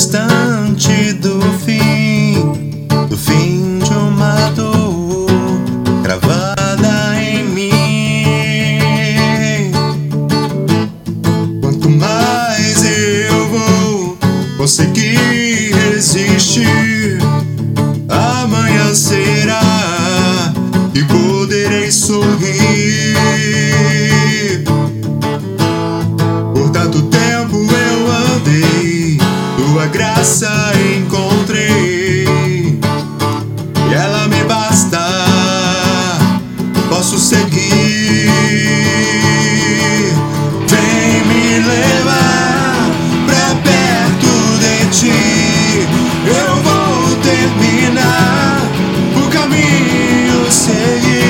distante do fim de uma dor gravada em mim. Quanto mais eu vou conseguir resistir, amanhã será que poderei sorrir. Por tanto tempo eu andei, tua graça encontrei, e ela me basta, posso seguir. Vem me levar pra perto de ti, eu vou terminar o caminho, seguir.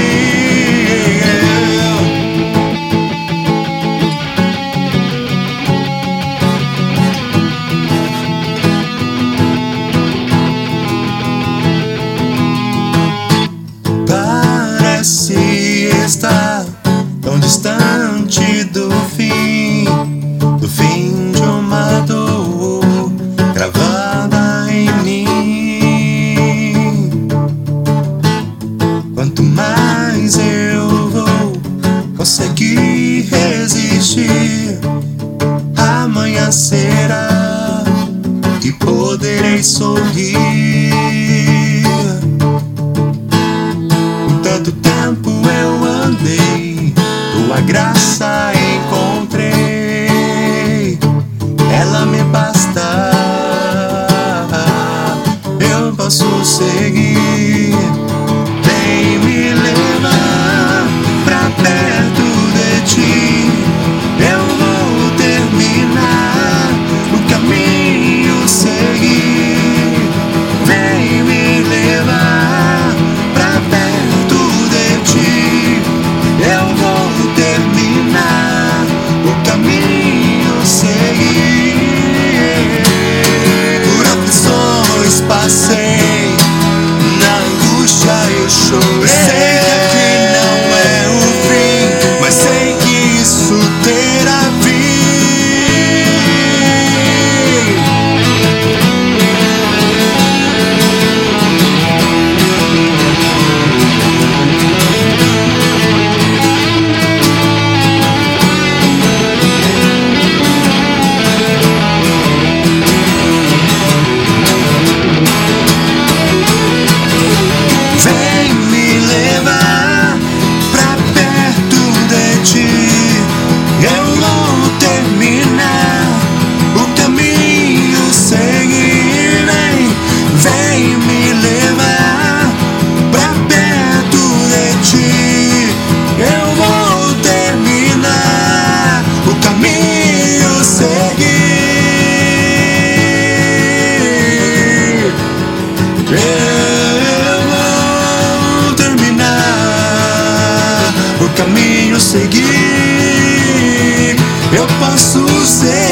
Parece estar tão distante do fim de uma dor gravada em mim. Quanto mais eu vou conseguir resistir, amanhã será que poderei sorrir. Tanto tempo eu andei, tua graça encontrei, ela me basta, eu posso seguir. Vem me levar pra perto de ti, eu vou terminar o caminho, seguir. Vem me levar pra perto de ti, eu vou terminar o caminho, seguir. Por aflições passei, na angústia eu chorei. Sei que não é o fim, mas sei que isso terá seguir, eu posso ser.